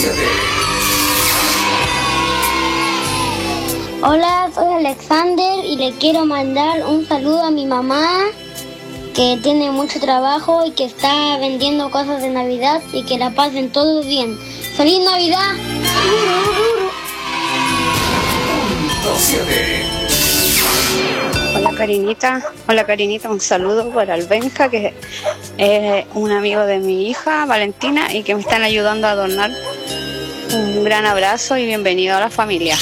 Hola, soy Alexander y le quiero mandar un saludo a mi mamá que tiene mucho trabajo y que está vendiendo cosas de Navidad y que la pasen todos bien. ¡Feliz Navidad!
Hola Karinita, hola Karinita, un saludo para el Benja, que es un amigo de mi hija Valentina y que me están ayudando a adornar. Un gran abrazo y bienvenido a la familia.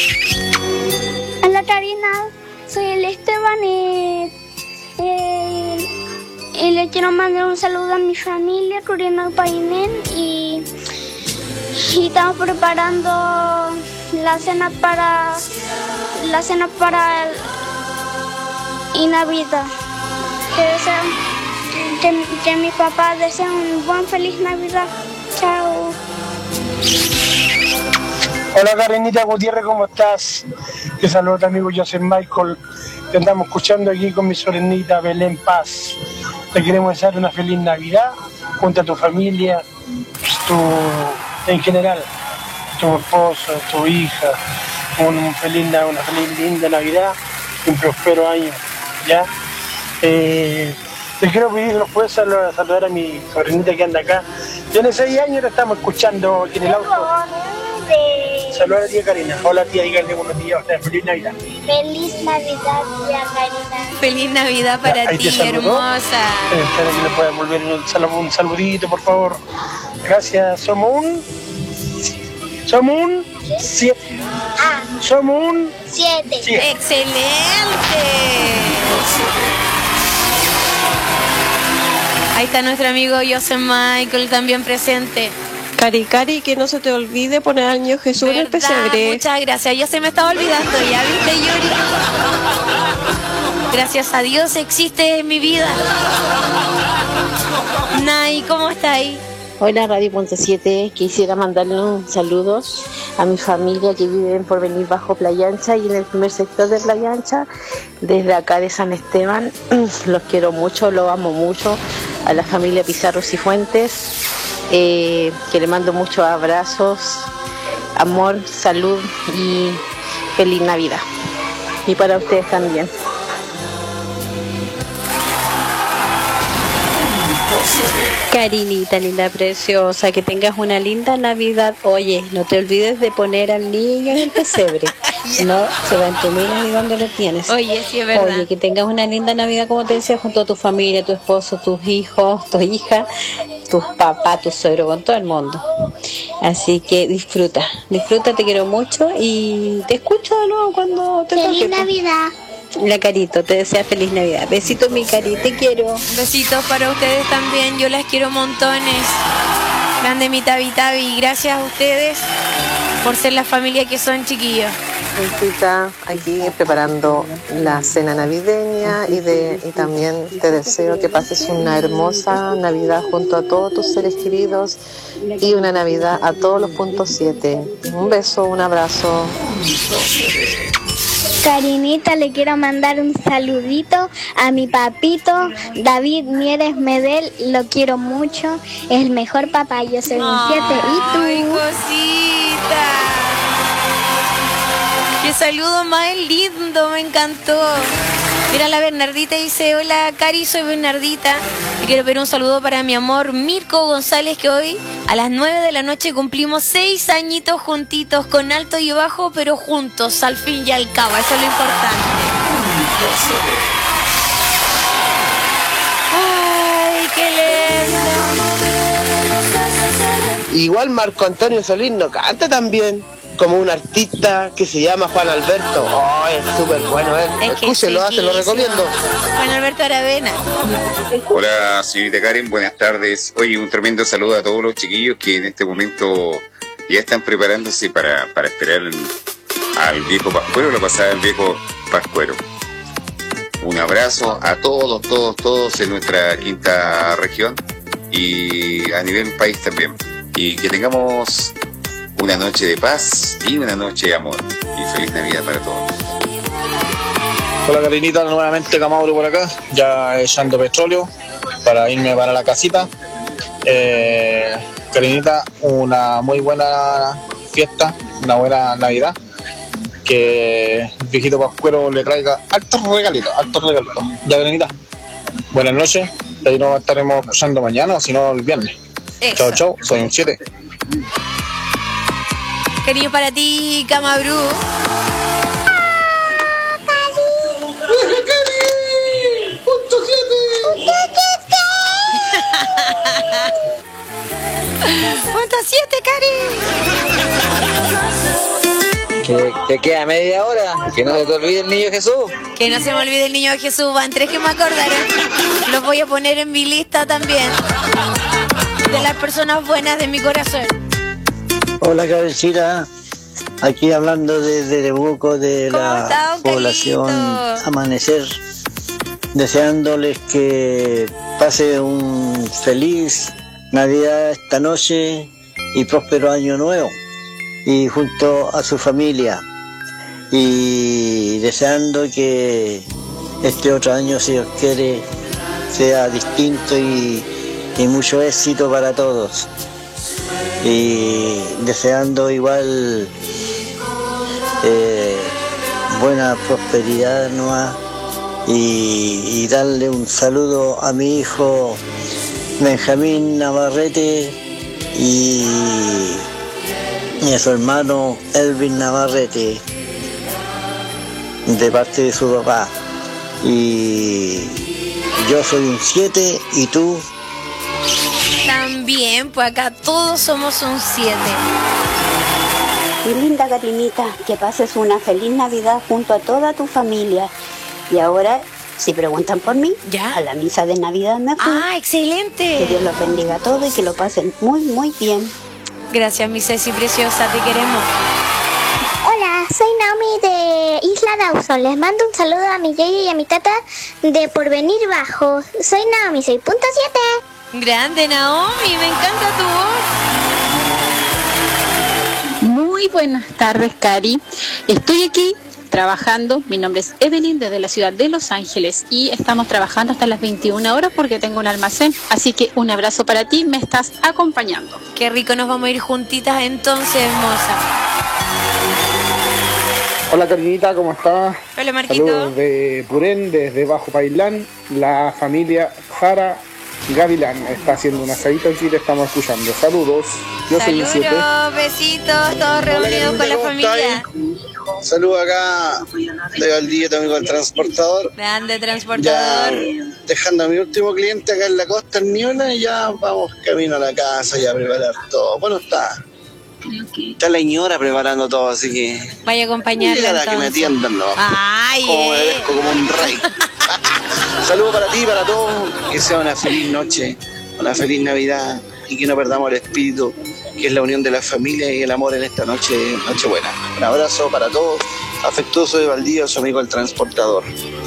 Hola Karina, soy el Esteban y, eh, y le quiero mandar un saludo a mi familia, Corriendo Painén, y, y estamos preparando la cena para la cena para el y Navidad. Que, deseo, que, que mi papá desea un buen feliz Navidad. Chao.
Hola Karenita Gutiérrez, ¿cómo estás? Te saludo a tu amigo Joseph Michael. Te andamos escuchando aquí con mi sobrinita Belén Paz. Te queremos desear una feliz Navidad junto a tu familia, tu, en general, tu esposo, tu hija. Un feliz, una feliz linda Navidad y un próspero año. ¿Ya? Eh, te quiero pedir, ¿nos puedes saludar, saludar a mi sobrinita que anda acá? Tiene seis años y la estamos escuchando aquí en el auto. Saludos a la tía Karina. Hola tía, díganle buenos días. Feliz Navidad.
Feliz Navidad, tía Karina.
Feliz Navidad para
ya,
ti, hermosa.
Eh, espero que le puedan volver un, sal un saludito, por favor. Gracias. Somos un... Somos un... Siete.
Ah.
Somos un...
Siete.
Siete. ¡Excelente! Ahí está nuestro amigo Joseph Michael también presente.
Cari, Cari, que no se te olvide poner al niño Jesús en el pesebre.
Muchas gracias, yo se me estaba olvidando, ya viste, Yuri. Gracias a Dios existe en mi vida. Nay, ¿cómo está ahí?
Hola Radio Punto siete, quisiera mandarle un saludo a mi familia que vive en Porvenir Bajo Playa Ancha y en el primer sector de Playa Ancha, desde acá de San Esteban. Los quiero mucho, los amo mucho, a la familia Pizarro Cifuentes, eh, que le mando muchos abrazos, amor, salud y feliz Navidad. Y para ustedes también.
Karinita, linda, preciosa, que tengas una linda Navidad. Oye, no te olvides de poner al niño en el pesebre. No se va a entumir ni dónde lo tienes.
Oye, sí es verdad.
Oye, que tengas una linda Navidad, como te decía, junto a tu familia, tu esposo, tus hijos, tu hija.
tus papás, tus suegros, con todo el mundo. Así que disfruta, disfruta, te quiero mucho y te escucho de nuevo cuando te toque.
¡Feliz Navidad!
La Carito, te desea feliz Navidad. Besitos, mi Cari, te quiero.
Besitos para ustedes también, yo las quiero montones. Grande mi Tabi Tabi, gracias a ustedes por ser la familia que son, chiquillos.
Josencita, aquí preparando la cena navideña y, de, y también te deseo que pases una hermosa Navidad junto a todos tus seres queridos y una Navidad a todos los puntos siete. Un beso, un abrazo.
Karinita, le quiero mandar un saludito a mi papito, David Mieres Medel, lo quiero mucho, es el mejor papá, yo soy un siete, ¿y tú?
¡Ay, cosita! ¡Qué saludo más lindo! Me encantó. Mira, la Bernardita dice, hola Cari, soy Bernardita. Y quiero pedir un saludo para mi amor Mirko González, que hoy a las nueve de la noche cumplimos seis añitos juntitos, con alto y bajo, pero juntos, al fin y al cabo. Eso es lo importante. ¡Ay, qué lindo!
Igual Marco Antonio Solís no canta también, como un artista que se llama Juan Alberto. Oh, es súper bueno él.
Es que
Escúchenlo,
sí,
se lo recomiendo.
Juan Alberto Aravena.
Hola, señorita Karen, buenas tardes. Oye, un tremendo saludo a todos los chiquillos que en este momento ya están preparándose para, para esperar al viejo Pascuero, la pasada del viejo Pascuero. Un abrazo a todos, todos, todos en nuestra quinta región y a nivel país también. Y que tengamos una noche de paz y una noche de amor. Y feliz Navidad para todos.
Hola Karinita, nuevamente Camauro por acá, ya echando petróleo para irme para la casita. Eh, Karinita, una muy buena fiesta, una buena Navidad. Que el viejito Pascuero le traiga altos regalitos, altos regalitos. Ya Karinita, buenas noches, ahí nos estaremos escuchando mañana o si no el viernes.
Eso.
Chao, chao, soy un siete.
Cariño para ti, Camabru. Punto siete, Cari.
Que, que queda media hora, que no se te olvide el niño Jesús.
Que no se me olvide el niño Jesús, van tres que me acordarán. Los voy a poner en mi lista también, de las personas buenas de mi corazón.
Hola Cabecita, aquí hablando desde Temuco, de la población Amanecer, deseándoles que pase un feliz Navidad esta noche y próspero año nuevo, y junto a su familia, y deseando que este otro año, si Dios quiere, sea distinto y, y mucho éxito para todos. Y deseando igual eh, buena prosperidad nueva, y, y darle un saludo a mi hijo Benjamín Navarrete y, y a su hermano Elvin Navarrete de parte de su papá. Y yo soy un siete y tú.
También, pues acá todos somos un siete.
Mi linda Karinita, que pases una feliz Navidad junto a toda tu familia. Y ahora, si preguntan por mí, ¿ya? A la misa de Navidad me fui.
¡Ah, excelente!
Que Dios los bendiga a todos y que lo pasen muy, muy bien.
Gracias, mi Ceci preciosa, te queremos.
Hola, soy Naomi de Isla Dawson. Les mando un saludo a mi yeye y a mi tata de Porvenir Bajo. Soy Naomi, seis punto siete.
Grande Naomi, me encanta tu voz.
Muy buenas tardes, Cari. Estoy aquí trabajando. Mi nombre es Evelyn desde la ciudad de Los Ángeles y estamos trabajando hasta las veintiuna horas porque tengo un almacén. Así que un abrazo para ti, me estás acompañando.
Qué rico, nos vamos a ir juntitas entonces, hermosa.
Hola Karinita, ¿cómo estás?
Hola Marquito.
Saludos de Purén, desde Bajo Pailán, la familia Jara Gavilán está haciendo un asadito aquí, te estamos escuchando. Saludos, yo soy el siete.
Saludos, besitos, todos reunidos con la familia.
Saludos acá de Valdivia, también con el transportador.
Grande transportador.
Ya dejando a mi último cliente acá en la costa, en Niona, y ya vamos camino a la casa y a preparar todo. Bueno, está. Está la señora preparando todo, así que.
Vaya a acompañarla.
Para que me atiendan, ¿no?
Ay,
como me
eh.
merezco, como un rey. Saludos para ti, para todos. Que sea una feliz noche, una feliz Navidad y que no perdamos el espíritu, que es la unión de la familia y el amor en esta noche, noche buena. Un abrazo para todos. Afectuoso de Valdivia, su amigo el transportador.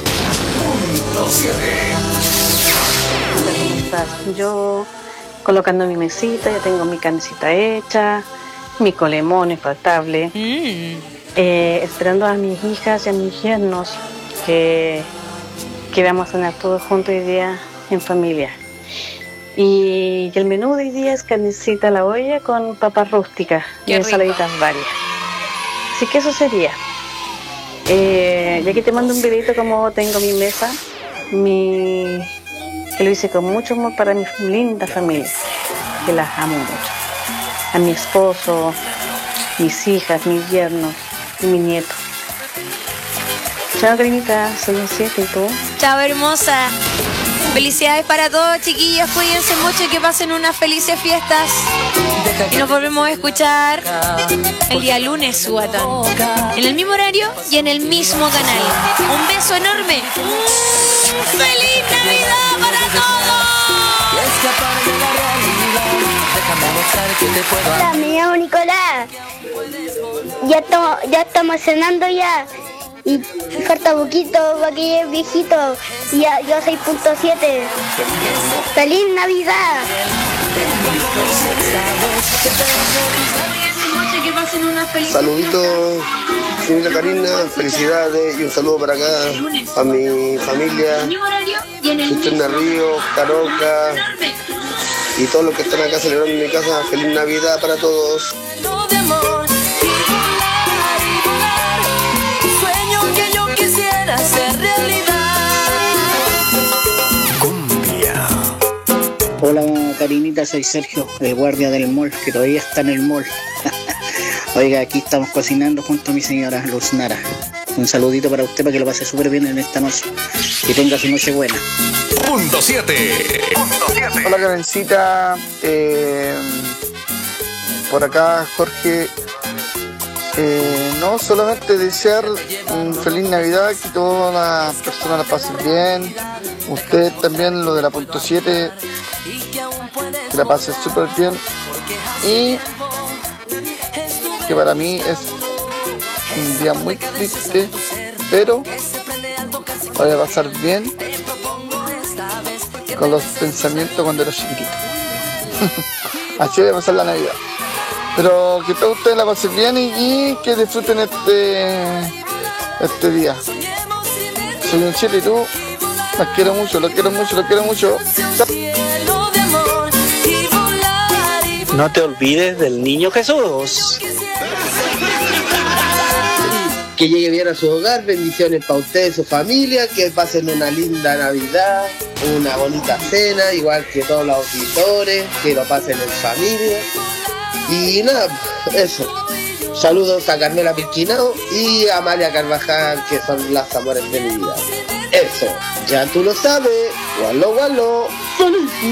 Yo colocando mi mesita, ya tengo mi carnecita hecha, mi colemón infaltable, mm. eh, esperando a mis hijas y a mis yernos que, que vamos a cenar todos juntos hoy día en familia. Y el menú de hoy día es carnecita a la olla con papas rústicas y ensaladitas varias. Así que eso sería. Eh, ya que te mando un videito como tengo mi mesa, mi, que lo hice con mucho amor para mi linda familia, que las amo mucho. A mi esposo, mis hijas, mis yernos y mi nieto. Chao, Carinita, soy un siete, ¿y tú?
Chao, hermosa. Felicidades para todos, chiquillos. Cuídense mucho y que pasen unas felices fiestas. Y nos volvemos a escuchar el día lunes, Guatón. En el mismo horario y en el mismo canal. Un beso enorme. ¡Feliz Navidad para todos!
Hola, me llamo Nicolás. Ya estamos, ya estamos cenando ya. Y falta poquito para que llegue viejito. Y ya, yo seis punto siete. ¡Feliz Navidad!
Saluditos, señorita Karina, felicidades y un saludo para acá a mi familia, Cisterna Río, Caroca y todos los que están acá celebrando en mi casa. Feliz Navidad para todos.
Hola Karinita, soy Sergio, el guardia del mall, que todavía está en el mall. Oiga, aquí estamos cocinando junto a mi señora Luz Nara. Un saludito para usted, para que lo pase súper bien en esta noche. Que tenga su noche buena.
Punto siete.
Hola Karencita, eh, por acá Jorge. Eh, no, solamente desear un feliz Navidad, que todas las personas la pasen bien. Usted también, lo de la punto siete, que la pasen súper bien. Y que para mí es un día muy triste, pero voy a pasar bien con los pensamientos cuando era chiquitito. Así voy a pasar la Navidad. Pero que todos ustedes la pasen bien y, y que disfruten este, este día. Soy un chile y tú, los quiero mucho, los quiero mucho, los quiero mucho.
No te olvides del niño Jesús.
Que llegue bien a su hogar, bendiciones para usted y su familia, que pasen una linda Navidad, una bonita cena, igual que todos los auditores, que lo pasen en familia. Y nada, eso. Saludos a Carmela Pirquinao y a Amalia Carvajal, que son las amores de mi vida. Eso, ya tú lo sabes. Gualo, gualo.